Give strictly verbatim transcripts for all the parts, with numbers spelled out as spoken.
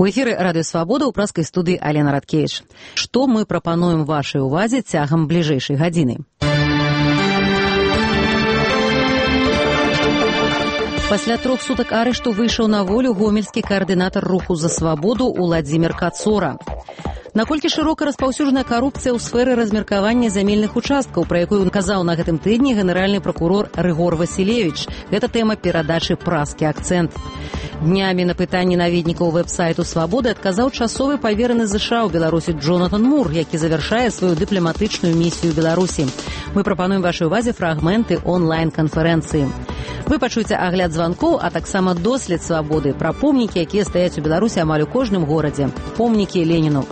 У эфіры радыё Свабода ў праскай студыі Алена Радкевіч. Што мы прапануем вашай увазе цягам бліжэйшай гадзіны? Пасля трох сутак арышту выйшаў на волю гомельскі каардынатар руху за свабоду Уладзімір Кацора. Наколькі шырока распаўсюджаная карупцыя ў сферы размеркавання зямельных участкаў, пра якую казаў на гэтым тыдні генеральны пракурор Рыгор Васілевіч. Гэта тэма перадачы «Праскі акцэнт». Днямі на пытанні наведнікаў вэб-сайту «Свабоды» адказаў часовы павераны ЗША ў Беларусі Джонатан Мур, які завяршае сваю дыпламатычную місію ў Беларусі. Мы прапануем вашай увазе фрагменты онлайн-канферэнцыі. Вы пачуеце агляд званкоў, а таксама дослед «Свабоды» пра помнікі, якія стаяць у Беларусі амаль у кожным горадзе. Помнікі Леніну.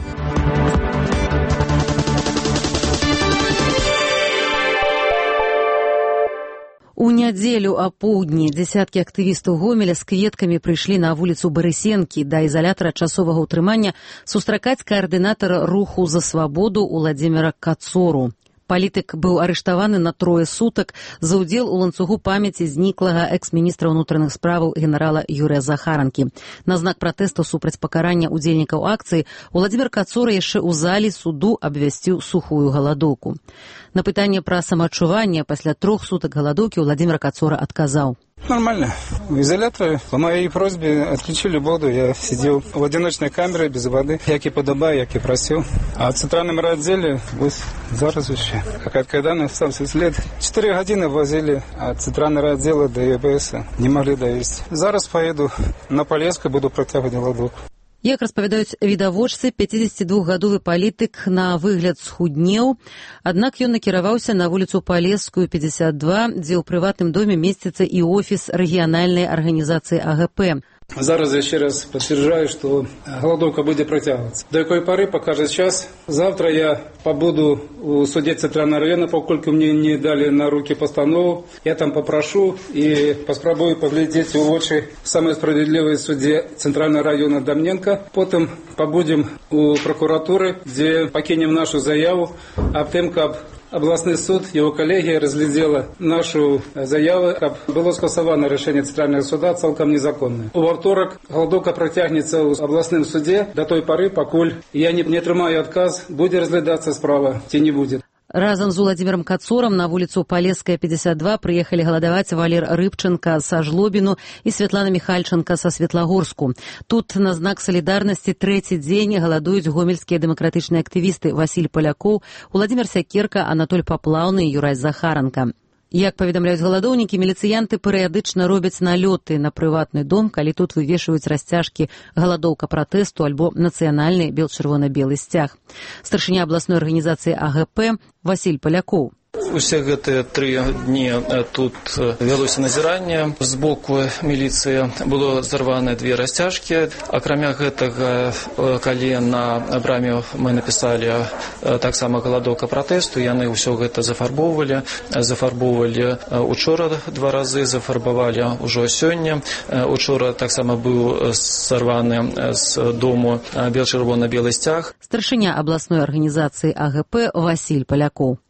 У нядзелю апоўдні дзесяткі актывістаў Гомеля з кветкамі прыйшлі на вуліцу Барысенкі да ізалятара часовага ўтрымання сустракаць каардынатара руху за свабоду Уладзіміра Кацору. Палітык быў арыштаваны на трое сутак за ўдзел у ланцугу памяці зніклага экс-міністра ўнутраных справаў генерала Юрыя Захаранкі. На знак пратэсту супраць пакарання ўдзельнікаў акцыі Уладзімір Кацора яшчэ ў залі суду абвясціў сухую галадоўку. На пытанне пра самаадчуванне пасля трох сутак галадоўкі Уладзімір Кацора адказаў. Нормально. В изоляторе по моей просьбе отключили воду. Я сидел в одиночной камере без воды. Як и подобаю, як и просил. А в центральном райотделе вот зараз еще. Как когда остался след. Четыре годины возили от центрального райотдела до ЕБС. Не могли довести. Зараз поеду на Полеску, буду протягивать голодовку. Як распавядаюць відавочцы, пяцідзесятидвухгадовы палітык на выгляд схуднеў, аднак ён накіраваўся на вуліцу Палескую, пятьдесят два, дзе ў прыватным доме месціцца і офіс рэгіянальнай арганізацыі АГП. Зараз я ще раз подтверждаю, что голодовка будет протягиваться. До какой поры покажет час. Завтра я побуду у суде Центрального района, поскольку мне не дали на руки постанову. Я там попрошу и попробую поглядеть в очи в самой справедливой суде Центрального района Домненко. Потом побудем у прокуратуры, где покинем нашу заяву об том, как областный суд, его коллегия разглядела нашу заяву, как было скасовано решение Центрального суда цалком незаконное. Во вторник голодовка протягнется в областном суде до той поры, покуль я не, не отримаю отказ, будет разглядаться справа, те не будет. Разам з Уладзімірам Кацорам на вуліцу Палеская, пятьдесят два прыехалі галадаваць Валер Рыбченко са Жлобіну і Святлана Михальченко са Светлагорску. Тут на знак салідарнасці трэці дзень галадуюць гомельскія дэмакратычныя актывісты Васіль Палякоў, Уладзімір Сякерка, Анатоль Паплаўны і Юрай Захаранка. Як паведамляюць галадоўнікі, міліцыянты перыядычна робяць налёты на прыватны дом, калі тут вывешваюць расцяжкі «Галадоўка пратэсту» альбо «Нацыянальны бел-чырвона-белы сцяг». Старшыня абласной арганізацыі АГП Васіль Палякоў. Усе гэтыя тры дні тут вялося назіранне. З боку міліцыі было зарваны две расцяжкі. Акрамя гэтага, калі на браме мы напісалі таксама «Галадоўка пратэсту», яны ўсё гэта зафарбоўвалі. Зафарбоўвалі учора два разы, зафарбавалі ўжо сёння. Учора таксама быў сарваны з дому бел-чырвона-белы сцяг. Старшыня абласной арганізацыі АГП Васіль Палякоў.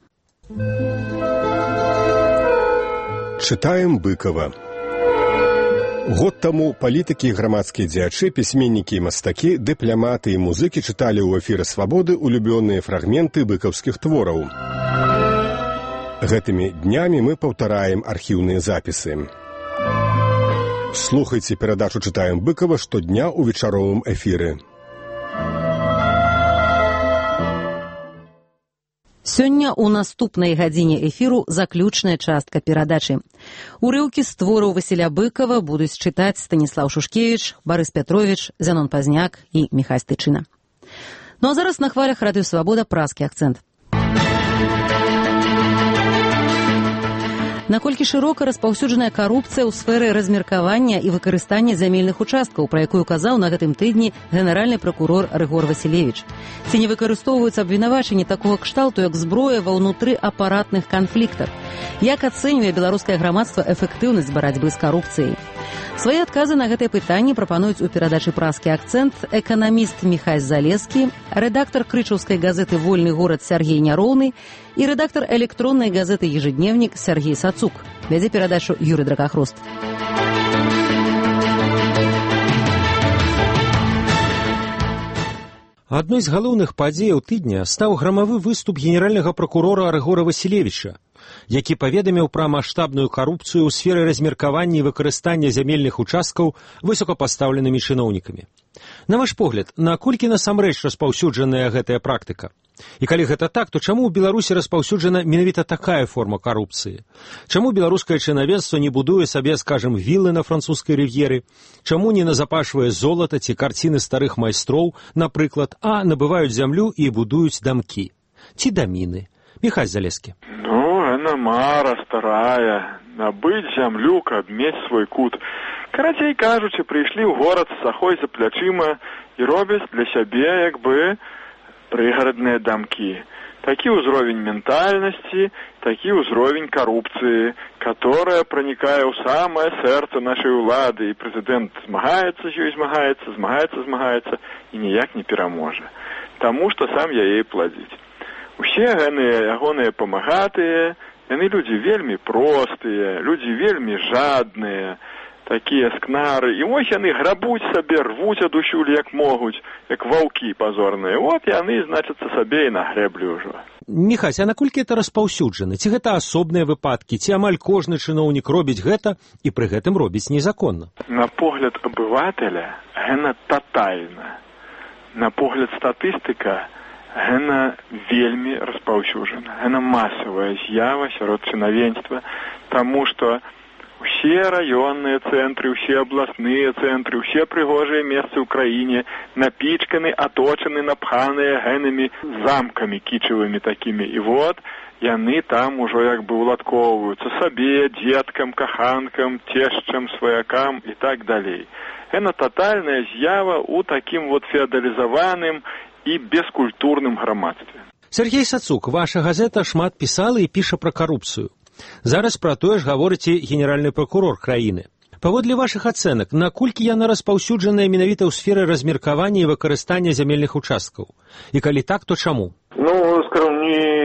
Чытаем Быкова. Год таму палітыкі, грамадскія дзеячы, пісьменнікі і мастакі, дыпламаты і музыкі чыталі ў эфіры «Свабоды» улюбёныя фрагменты быкаўскіх твораў. Гэтымі днямі мы паўтараем архіўныя запісы. Слухайце перадачу «Чытаем Быкова» штодня ў вечаровым эфіры. Сёння ў наступнай гадзіне эфіру заключная частка перадачы. Урыўкі з твораў Васіля Быкова будуць чытаць Станіслаў Шушкевіч, Барыс Пятровіч, Зянон Пазняк і Міхась Тычына. Ну а зараз на хвалях радыё Свабода «Праскі акцэнт». Наколькі шырока распаўсюджаная карупцыя ў сферы размеркавання і выкарыстання зямельных участкаў, пра якую казаў на гэтым тыдні генеральны пракурор Рыгор Васілевіч. Ці не выкарыстоўваюцца абвінавачанні такога кшталту, як зброя ва ўнутры апаратных канфліктах? Як ацэньвае беларускае грамадства эфектыўнасць барацьбы з карупцыяй? Свае адказы на гэтыя пытанні прапануюць у перадачы «Праскі акцэнт» эканаміст Міхась Залескі, рэдактар крычаўскай газеты «Вольны горад» Сергей Няроўны і рэдактар электроннай газеты «Ежедневник» Сергей Сацук. Вядзе перадачу Юрый Дракахрост. Адной з галоўных падзеяў тыдня стаў грамавы выступ генеральнага пракурора Рыгора Васілевіча, які паведаміў пра маштабную карупцыю ў сферы размеркавання і выкарыстання зямельных участкаў высокапастаўленымі чыноўнікамі. На ваш погляд, наколькі насамрэч распаўсюджаная гэтая практыка? І калі гэта так, то чаму ў Беларусі распаўсюджана менавіта такая форма карупцыі? Чаму беларускае чынавенства не будуе сабе, скажем, віллы на французскай рыв'еры? Чаму не назапашвае золата ці карціны старых майстроў, напрыклад, а набываюць зямлю і будуюць дамкі? Ці даміны? Міхась Залескі. Ну, яна мара старая. Набыць зямлю, каб мець свой кут. Карацей кажучы, прыйшлі ў горад з сахой за плячыма і робяць для сябе, як бы, прыгарадныя дамкі. Такі ўзровень ментальнасці, такі ўзровень карупцыі, которая пранікае ў самае сэрца нашай улады, і прэзідэнт змагаецца з ёй, змагаецца, змагаецца, змагаецца, і ніяк не пераможа. Таму што сам яе пладзіць. Усе гэныя ягоныя памагатыя, яны людзі вельмі простыя, людзі вельмі жадныя, такія скнары. І вось яны грабуць сабе, рвуць адусюль як могуць, як ваўкі пазорныя. От яны, значыцца, сабе і нагрэблі ўжо. Міхась, а наколькі гэта распаўсюджана? Ці гэта асобныя выпадкі? Ці амаль кожны чыноўнік робіць гэта і пры гэтым робіць незаконна? На погляд абывателя гэта татальна. На погляд статыстыка гэта вельмі распаўсюджана. Гэта масавая з'ява сярод чынавенства, таму што усе раённыя цэнтры, усе абласныя цэнтры, усе прыгожыя месцы ў краіне напічканы, аточаны, напханыя гэнымі замкамі кічавымі такімі. І вот яны там ужо як бы уладкоўваюцца сабе, дзеткам, каханкам, цешчам, сваякам і так далей. Гэта татальная з'ява ў такім вот феадалізаваным і бескультурным грамадстве. Сергей Сацук, ваша газета шмат пісала і піша пра карупцыю. Зараз пра тое ж гаворыце генеральны пракурор краіны. Паводле вашых ацэнак, наколькі яна распаўсюджаная менавіта ў сферы размеркавання і выкарыстання зямельных участкаў? И коли так, то чему? Ну, скажем,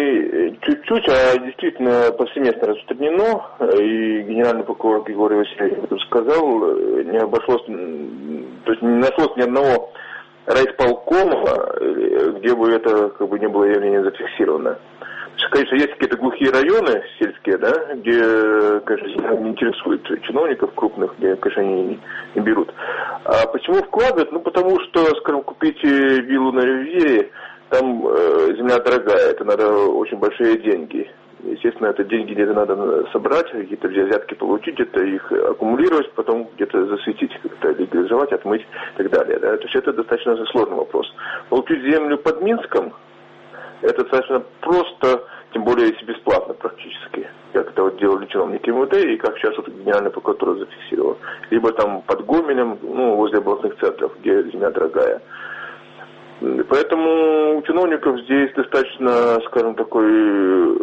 не чуть-чуть, а действительно повсеместно распространено. И генеральный прокурор Григорий Васильевич сказал, не обошлось, то есть не нашлось ни одного райисполкома, где бы это как бы не было явление зафиксировано. Конечно, есть какие-то глухие районы сельские, да, где, конечно, не интересуют чиновников крупных, где, конечно, они не берут. А почему вкладывают? Ну, потому что, скажем, купить виллу на ривьере, там э, земля дорогая, это надо очень большие деньги. Естественно, это деньги где-то надо собрать, какие-то взятки получить, где-то их аккумулировать, потом где-то засветить, как-то легализовать, отмыть и так далее. Да? То есть это достаточно сложный вопрос. Получить землю под Минском, это достаточно просто, тем более если бесплатно практически, как это вот делали чиновники МВД и как сейчас вот Генеральная прокуратура зафиксировала. Либо там под Гомелем, ну, возле областных центров, где земля дорогая. Поэтому у чиновников здесь достаточно, скажем, такое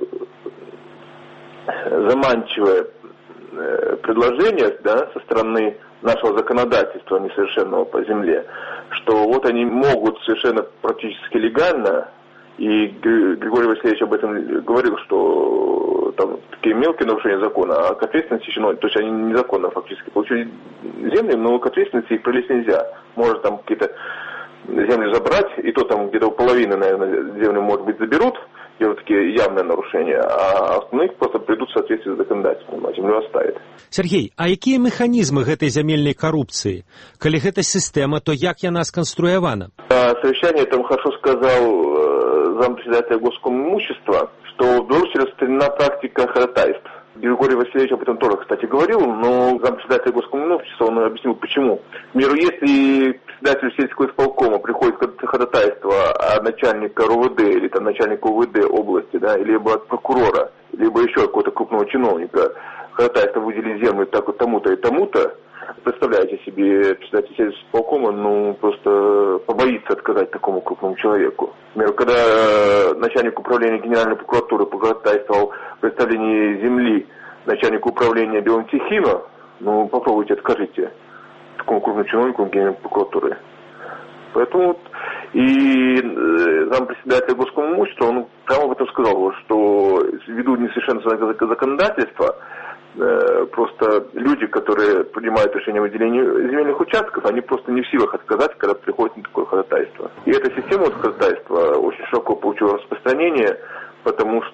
заманчивое предложение, да, со стороны нашего законодательства несовершенного по земле, что вот они могут совершенно практически легально, и Григорий Васильевич об этом говорил, что там такие мелкие нарушения закона, а к ответственности чиновников, то есть они незаконно фактически получили земли, но к ответственности их пролезть нельзя. Может там какие-то земли забрать, и то там где-то половины, наверное, земли, может быть, заберут, где вот такие явные нарушения, а остальных просто придут в соответствии с законодательством, а землю оставят. Сергей, а какие механизмы этой земельной коррупции? Коли это система, то як яна сконструявана? На совещании там хорошо сказал зампредседателя Госкомимущества, что в Беларуси распространена практика ходатайств. Григорий Васильевич об этом тоже, кстати, говорил, но зампредседатель Госкомимущества, он объяснил, почему. К примеру, если председателю сельского исполкома приходит ходатайство от начальника РУВД или там начальника УВД области, да, либо от прокурора, либо еще какого-то крупного чиновника, ходатайство выделить землю так вот тому-то и тому-то, представляете себе, председатель сельского исполкома, ну, просто побоится отказать такому крупному человеку. Например, когда начальник управления Генеральной прокуратуры походатайствовал в представлении земли начальнику управления Беломтехино, ну, попробуйте, откажите такому крупному чиновнику Генеральной прокуратуры. Поэтому вот и зампредседателя Госкомимущества, он прямо об этом сказал, что ввиду несовершенства законодательства, э, просто люди, которые принимают решение о выделении земельных участков, они просто не в силах отказать, когда приходит на такое ходатайство. И эта система вот ходатайства очень широко получила распространение, потому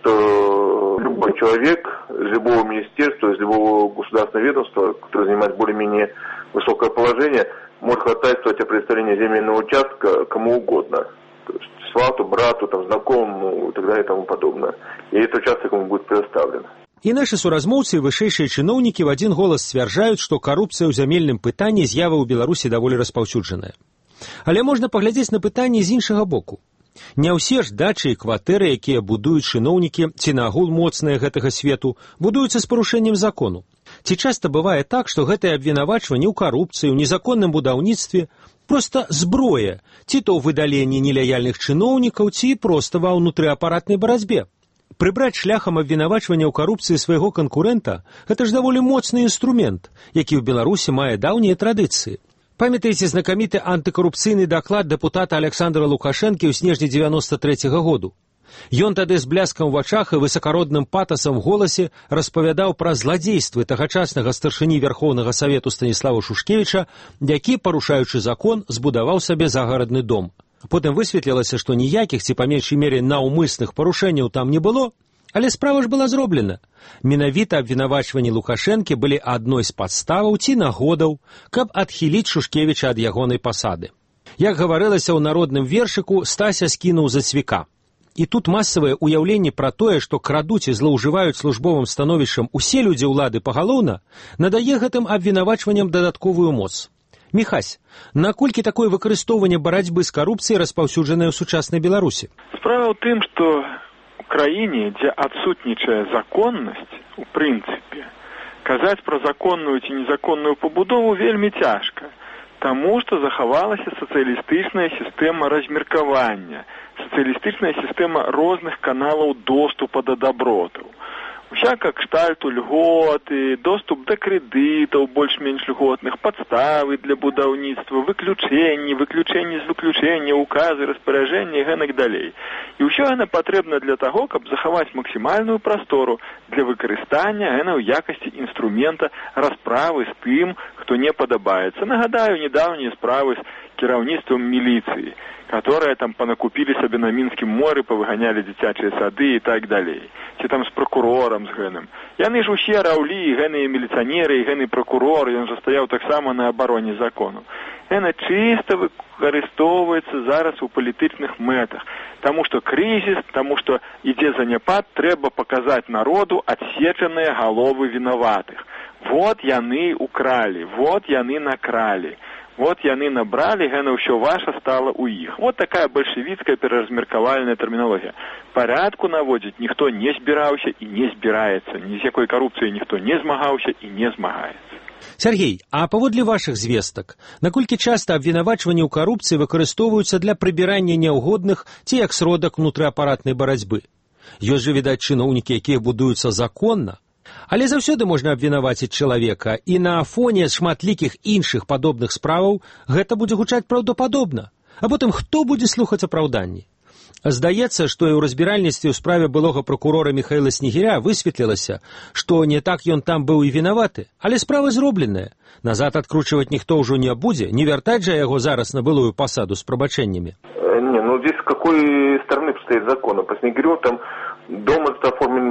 что любой человек из любого министерства, из любого государственного ведомства, который занимает более-менее высокое положение, может ходатайствовать о предоставлении земельного участка кому угодно. То есть свату, брату, там, знакомому и так далее и тому подобное. И этот участок ему будет предоставлен. І нашы суразмоўцы і вышэйшыя чыноўнікі в адзін голас сцвярджаюць, што карупцыя ў зямельным пытанні з'ява ў Беларусі даволі распаўсюджаная. Але можна паглядзець на пытанне з іншага боку. Не ўсе ж дачы і кватэры, якія будуюць чыноўнікі ці нагул моцныя гэтага свету, будуюцца з парушэннем закону. Ці часта бывае так, што гэтае абвінавачванне ў карупцыі, ў незаконным будаўніцтве проста зброя, ці то ў выдаленні нелаяльных чыноўнікаў, ці проста ва ўнутрыапаратнай барацьбе. Прыбраць шляхам абвінавачвання ў карупцыі свайго канкурэнта – гэта ж даволі моцны інструмент, які ў Беларусі мае даўнія традыцыі. Памятаеце знакаміты антыкарупцыйны даклад дэпутата Александра Лукашэнкі ў снежні дзевяноста трэцяга году? Ён тады з бляскам у вачах і высакародным патасам у голасе распавядаў пра зладзействы тагачаснага старшыні Вярхоўнага Савету Станіслава Шушкевіча, які, парушаючы закон, збудаваў сабе загарадны дом. Потым высветлілася, што ніякіх ці па меншай мере наўмысных парушэнняў там не было, але справа ж была зроблена. Менавіта абвінавачванні Лукашэнкі былі адной з падставаў ці нагодаў, каб адхіліць Шушкевіча ад ягонай пасады. Як гаварылася ў народным вершыку, Стася скінуў за цвіка. І тут масавае ўяўленне пра тое, што крадуць і злоўжываюць службовым становішчам усе людзі ўлады пагалоўна, надае гэтым абвінавачванням дадатковую моц. Міхась, наколькі такое выкарыстоўванне барацьбы з карупцыяй распаўсюджанае ў сучаснай Беларусі? Справа ў тым, што ў краіне, дзе адсутнічае законнасць, у прынцыпе, казаць пра законную ці незаконную пабудову вельмі цяжка, таму што захавалася сацыялістычная сістэма размеркавання, сацыялістычная сістэма розных каналаў доступа да дабротаў. Усяка кштальту льготы, доступ да крэдытаў больш-менш льготных, падставы для будаўніцтва, выключэнні, выключэнні з выключэння, указы, распараджэнні і гэтак далей. І ўсё гэта патрэбна для таго, каб захаваць максімальную прастору для выкарыстання гэта ў якасці інструмента расправы з тым, хто не падабаецца. Нагадаю, недаўнія справы з кіраўніцтвам міліцыі, которые там понакупили себе на Минском море, повыгоняли дзіцячыя сады и так далее. Ці там с прокурором, с гэным. Яны ж усе раўлі, і гэны міліцыянеры, і гэны прокурор, ён же стаяў таксама на абароне закону. Гэта чисто выкарыстоўваецца зараз у палітычных мэтах. Таму што крызіс, таму што ідзе заняпад, трэба паказаць народу адсечаныя галовы вінаватых. Вот яны украли, вот яны накралі. Вот яны набрали, гэта ўсё ваша стала ў іх. Вот такая бальшавіцкая пераразмеркавальная тэрмінологія. Парядку наводзіць ніхто не збіраўся і не збіраецца. Ні з якой карупцыяй ніхто не змагаўся і не змагаецца. Сергей, а паводле вашых звестак, наколькі часта абвінавачванні ў карупцыі выкарыстоўваюцца для прыбірання няўгодных ці як сродак унутрыапаратнай барацьбы? Ёсць жа, відаць, чыноўнікі, якія будуюцца законна. Але заўсёды можна абвінаваціць чалавека, і на фоне шматлікіх іншых падобных справаў гэта будзе гучаць праўдападобна. А потым хто будзе слухаць апраўданні? Здаецца, што і ў разбіральніцтве ў справе былога прокурора Михаила Снегиря высветлілася, што не так ён там быў і вінаваты, але справа зробленая. Назад адкручваць ніхто ўжо не будзе, не вяртаць жа яго зараз на былую пасаду з прабачэннямі. Не, ну здесь с какой стороны стоит закон? По Снегирю там дом этот оформлен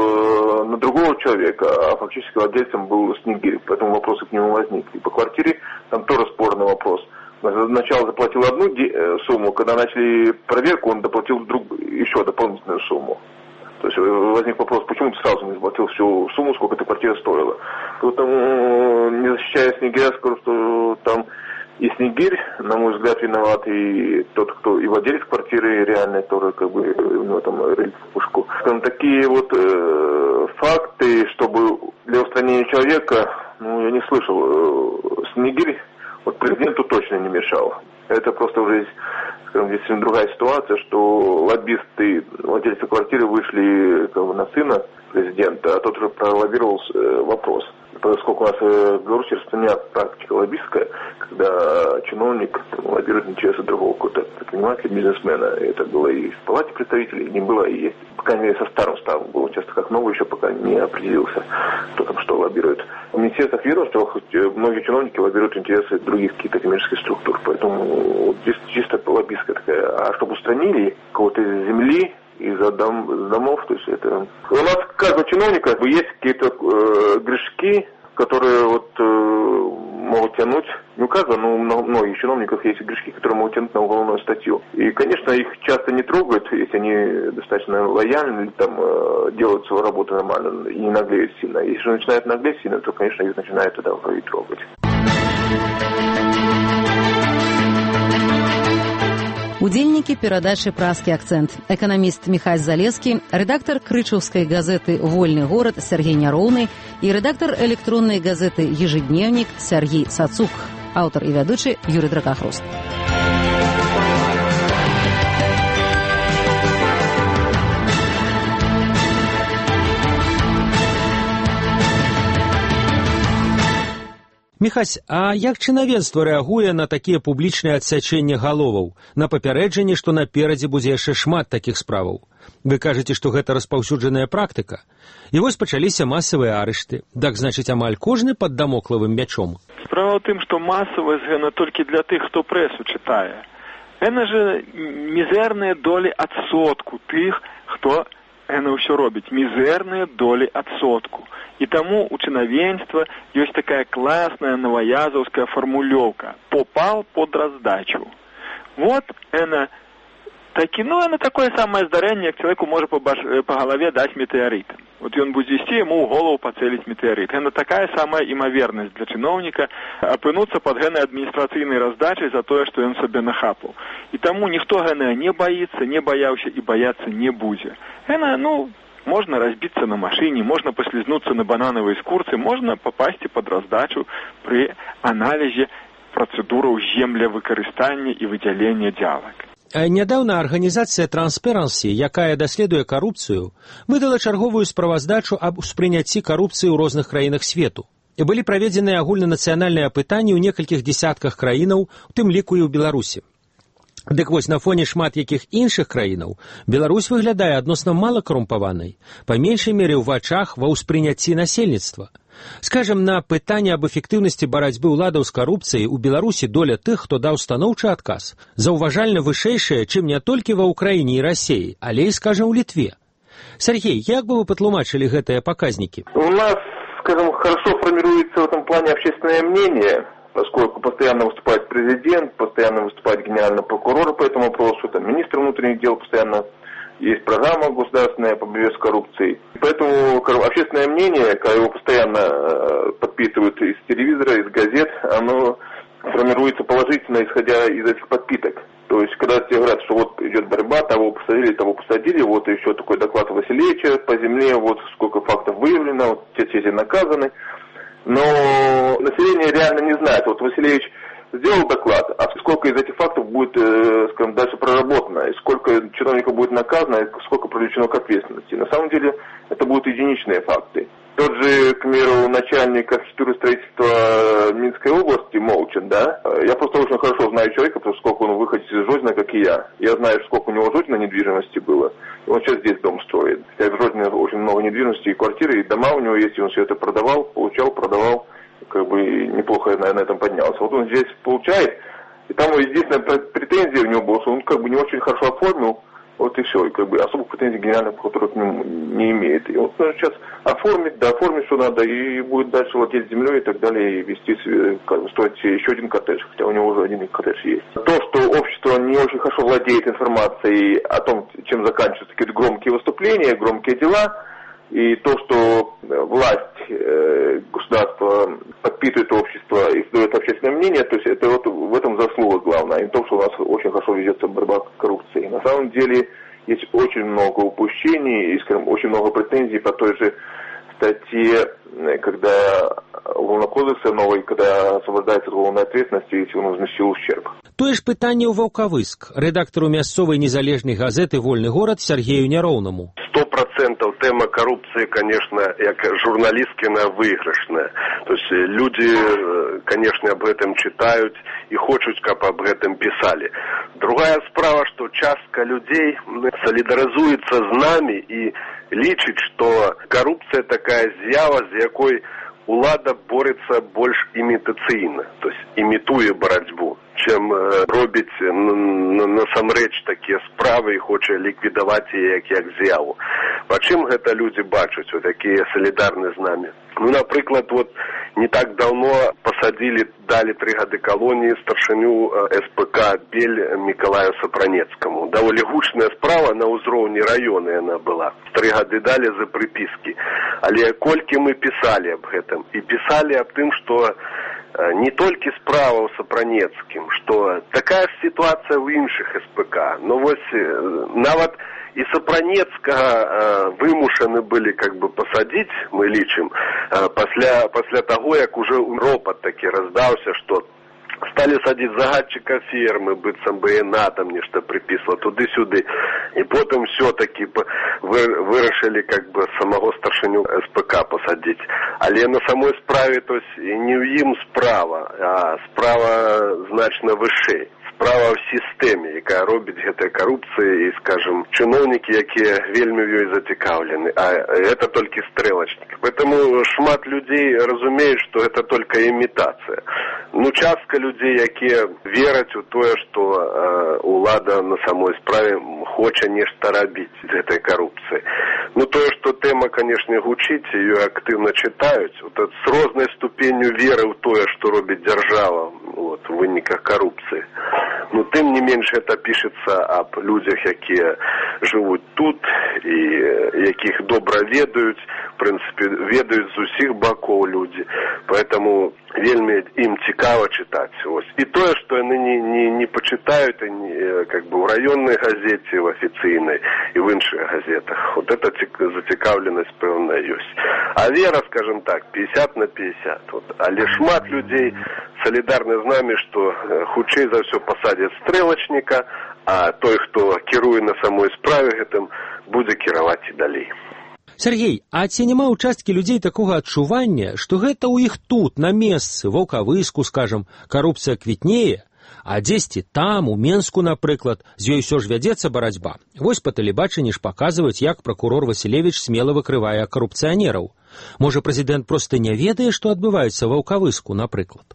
был на другого человека, а фактически владельцем был Снегирь, поэтому вопросы к нему возникли. По квартире там тоже спорный вопрос. Сначала заплатил одну сумму, когда начали проверку, он доплатил друг, еще дополнительную сумму. То есть возник вопрос, почему ты сразу не заплатил всю сумму, сколько эта квартира стоила. Поэтому, не защищая Снегиря, скажу, что там и Снегирь, на мой взгляд, виноват, и тот, кто и владелец квартиры реальный, тоже как бы у него там рыльце в пушку. Там такие вот э, факты, чтобы для устранения человека, ну, я не слышал, э, Снегирь вот президенту точно не мешал. Это просто уже, скажем, здесь другая ситуация, что лоббисты, владельцы квартиры вышли как бы на сына президента, а тот уже пролоббировал э, вопрос. поскольку у нас в Беларуси распространена практика лоббистская, когда чиновник лоббирует интересы другого какого-то предпринимателя, бизнесмена. Это было и в палате представителей, не было и есть. По крайней мере, со старым ставом было часто как новый, еще пока не определился, кто там что лоббирует. В министерствах ведомствах многие чиновники лоббируют интересы других каких-то коммерческих структур. Поэтому здесь чисто лоббистская такая. А чтобы устранили кого-то из земли, из-за дом, домов, то есть это... У нас у каждого чиновника есть какие-то э, грешки, которые вот э, могут тянуть, не у каждого, но у многих чиновников есть грешки, которые могут тянуть на уголовную статью. И, конечно, их часто не трогают, если они достаточно лояльны или там э, делают свою работу нормально и не наглеют сильно. Если же начинают наглеть сильно, то, конечно, их начинают тогда и трогать. Удзельнікі перадачы «Празкі акцэнт». Эканаміст Міхась Залескі, рэдактар крычаўскай газеты «Вольны горад» Сергей Няроўны і рэдактар электроннай газеты «Ежедневнік» Сергей Сацук. Аўтар і вядучы Юрый Дракахрост. Міхась, а як чынавенства рэагуе на такія публічныя адсячэнні галоваў, на папярэджанне, што наперадзе будзе яшчэ шмат такіх справаў? Вы кажаце, што гэта распаўсюджаная практыка. І вось пачаліся масавыя арышты. Так, значыць, амаль кожны пад дамоклавым мячом. Справа ў тым, што масавасць гэта толькі для тых, хто прэсу чытае. Яна же мізэрныя долі адсотку тых, хто яна ўсё робіць. Мізэрныя долі адсотку. І таму у чынавенства ёсць такая класная новоязаўская формулёўка «попал под раздачу». Вот яна такі, ну, яна такое самае здарэнне, як чалавеку можа па, баш... па галаве даць метэарыт. Вот ён будзе ісці, яму ў голову пацэліць метэарыт. Яна такая самая імавернасць для чыноўніка апынуцца пад гэнай адміністрацыйнай раздачай за тое, што ён сабе нахапаў. І таму ніхто гэнае не баіцца, не баяўся і баяцца не будзе. Яна, ну, можно разбиться на машине, можно послизнуться на банановой скурце, можно попасть под раздачу при анализе процедураў землевыкарыстання і выдзялення дзялак. Нядаўна арганізацыя Transparency, якая даследуе карупцыю, выдала чарговую справаздачу аб успрыняцці карупцыі ў розных краінах свету. І былі праведзеныя агульнанацыянальныя апытанні ў некалькіх дзесятках краінаў, у тым ліку і ў Беларусі. Дык вось, на фоне шмат якіх іншых краінаў Беларусь выглядае адносна мала карумпаванай, па меншай мере ў вачах ва ўспрыняцці насельніцтва. Скажам, на пытанне аб эфектыўнасці барацьбы ўладаў з карупцыяй у Беларусі доля тых, хто даў станоўчы адказ, заўважальна вышэйшая, чым не толькі ва Ўкраіне і Расіі, але і, скажам, у Літве. Сергей, як бы вы патлумачылі гэтыя паказнікі? У нас, скажем, хорошо формируется в этом плане общественное мнение, поскольку постоянно выступает президент, постоянно выступает генеральный прокурор по этому вопросу, там министр внутренних дел постоянно, есть программа государственная по борьбе с коррупцией. Поэтому общественное мнение, когда его постоянно подпитывают из телевизора, из газет, оно формируется положительно, исходя из этих подпиток. То есть, когда тебе говорят, что вот идет борьба, того посадили, того посадили, вот еще такой доклад Васильевича по земле, вот сколько фактов выявлено, вот те все наказаны. Но население реально не знает. Вот Васильевич сделал доклад, а сколько из этих фактов будет, э, скажем, дальше проработано, и сколько чиновников будет наказано, и сколько привлечено к ответственности. На самом деле это будут единичные факты. Тот же, к примеру, начальник архитектуры и строительства Минской области Молчин, да, я просто очень хорошо знаю человека, потому что сколько он выходит из Жодина, как и я. Я знаю, сколько у него в Жодино недвижимости было. И он сейчас здесь дом строит. Хотя в Жодино очень много недвижимости, и квартиры, и дома у него есть, и он все это продавал, получал, продавал, как бы неплохо, наверное, на этом поднялся. Вот он здесь получает, и там единственная претензия у него была, что он как бы не очень хорошо оформил. Вот и все, и как бы особых претензий генеральный прокурор к нему не имеет. И вот нужно сейчас оформить, да, оформить, что надо, и будет дальше владеть землей и так далее, и вести, строить еще один коттедж, хотя у него уже один коттедж есть. То, что общество не очень хорошо владеет информацией о том, чем заканчиваются какие-то громкие выступления, громкие дела, и то, что власть, э, государство подпитывает общество и создает общественное мнение, то есть это вот в этом заслуга главная, и в том, что у нас очень хорошо ведется борьба с коррупцией. На самом деле есть очень много упущений и, скажем, очень много претензий по той же статье, когда Уголовного кодекса новый, когда освобождается от уголовной ответственности, если он возместил ущерб. Тое ж пытанне ў Ваўкавыск, рэдактару мясцовай незалежнай газеты «Вольны горад» Сергею Няроўнаму. сто процентов процентов тема коррупции, конечно, как журналисткина выигрышная. То есть люди, конечно, об этом читают и хотят, чтобы об этом писали. Другая справа, что частка людей солидаризуется с нами и лічыць, что коррупция такая з'ява, з якой улада бореться больш імітацыйна, то есть імітуе барацьбу, чым э, робіць насамрэч такія справы і хоча ліквідаваць яе як, як з'яву. Па чым гэта людзі бачаць, вот такія солідарны з намі? Ну, напрыклад, вот не так давно посадили, дали три гады колонии старшиню эс пэ ка Бель Миколаю Сапранецкому. Довольно гучная справа на узроўні района она была. Три гады дали за приписки. Але колькі мы писали об этом. И писали об том, что не только справа с Сапранецким, что такая ситуация в іншых эс пэ ка. Но вот нават и Сапранецкага э, вымушаны были как бы посадить, мы лічым, э, пасля, пасля того, як уже ропот таки раздаўся, что стали садить загадчика фермы, быццам бы яна там нешта приписала туды-сюды, и потом все-таки вы, вырашили как бы самого старшиню эс пэ ка посадить. Але на самой справе, то есть не ў ім справа, а справа значно вышэй. Справа в сістэме, якая робіць гэтай карупцыі, і, скажем, чыноўнікі, якія вельмі в ёй зацікаўлены, а это толькі стрэлачнік. Поэтому шмат людзей разумеюць, што это только імітацыя. Ну, частка людзей, якія вераць у тое, што э, улада на самой справе хоча нешта рабіць з гэтай карупцыі. Ну, тое, што тэма, канешне, гучыць, ёй актыўна чытаюць, вот, з рознай ступенню веры ў тое, што робіць дзяржава вот, у выніках карупцыі. Но тым не менш это пишется об людях, якія живут тут и якіх добра ведаюць, в принципе, ведаюць з усіх боков люди. Поэтому вельмі им цікаво читать. Ось. И то, что они не, не, не почитают они, как бы в районной газете, в официальной и в інших газетах. Вот эта зацікавленность певна есть. А вера, скажем так, пятьдесят на пятьдесят. Вот. Але шмат людей солидарны з нами, что хутчэй за все посадят стрелочника, а той, хто кіруе на самой справе гэтым, будзе кіраваць і далей. Сергей, а ці няма ў часткі людзей такога адчування, што гэта ў іх тут, на месцы, Ваўкавыску, скажам, карупцыя квітнее, а дзесьці там, у Менску, напрыклад, з ёй усё ж вядзецца барацьба. Вось па тэлебачанні ж паказваюць, як пракурор Васілевіч смела выкрывае карупцыянераў. Можа, прэзідэнт проста не ведае, што адбываецца ва Ваўкавыску, напрыклад?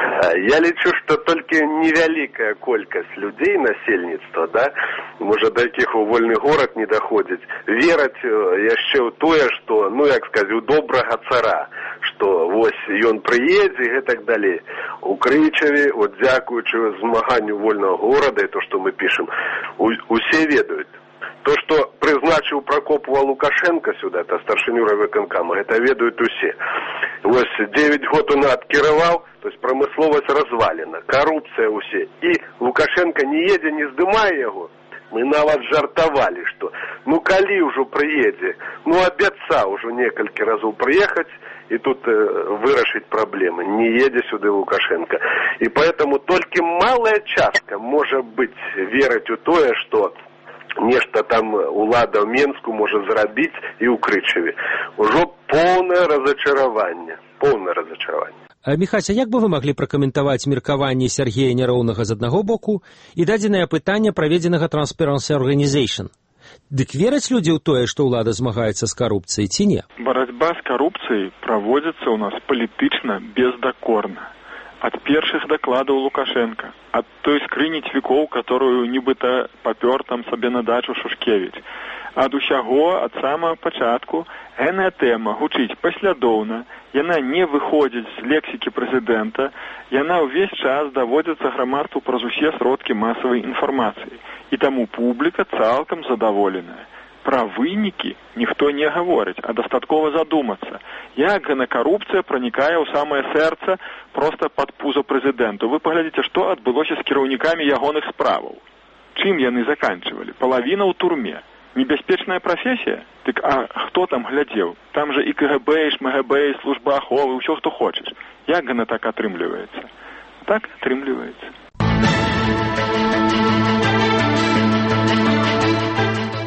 Я лічу, что только невеликая колькость людей, насельніцтва, да, может, до якіх у вольны город не доходить, верать яшчэ ў тое, что, ну, як сказать, у добрага цара, что вось ён прыедзе и так далее. У Крычаве, вот дзякуючы змаганню вольного города, и то, что мы пишем, у, усе ведают. То, что призначил Прокопова Лукашенко сюда, это старшиню райвыканкама, это ведают усе. Вот девять год он откировал, то есть промысловость развалена, коррупция усе. И Лукашенко не едя, не сдымая его. Мы нават жартовали, что ну калі уже приедзе, ну обещал уже несколько разов приехать и тут э, вырашить проблемы. Не едя сюда Лукашенко. И поэтому только малая частка может быть верить в то, что нешта там улада ў Менску можа зрабіць і ў Крычаве. Ужо поўнае разочараванне. Поўнае разочараванне. Міхася, як бы вы маглі пракаментаваць меркаванне Сергея Няроўнага з аднаго боку і дадзенае пытанне праведзенага Transparency Organization? Дык вераць людзі ў тое, што ўлада змагаецца з карупцыяй ці не? Барацьба з карупцыяй праводзіцца ў нас палітычна бездакорна. От першых докладаў Лукашенко, от той скрыні цвікоў, которую нібыта папёр там сабе на дачу Шушкевіч. Ад усяго, ад самага пачатку, гэная тэма гучыць паслядоўна, яна не выходзіць з лексікі прэзідэнта, яна ўвесь час даводзіцца грамадству праз усе сродкі масавай інфармацыі. І таму публіка цалкам задаволеная. Пра вынікі ніхто не гаворыць, а дастаткова задумацца, як гэна карупцыя пранікае ў самае сэрца проста пад пузо прэзідэнту. Вы паглядзіце, што адбылося з кіраўнікамі ягоных справаў. Чым яны заканчвалі? Палавіна ў турме. Небяспечная прафесія? Дык а хто там глядзеў? Там жа і ка гэ бэ, і шм гэ бэ, і служба аховы, ўсё, што хочаш. Як гэна так атрымліваецца? Так атрымліваецца.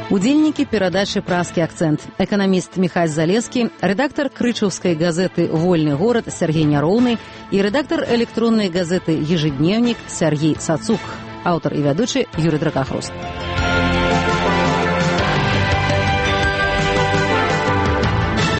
Удзельнікі перадачы «Празкі акцэнт». Эканаміст Михась Залескі, рэдактар крычаўскай газеты «Вольны горад» Сергей Няроўны і рэдактар электроннай газеты «Ежедневник» Сергей Сацук. Аўтар і вядучы Юрый Дракахрост.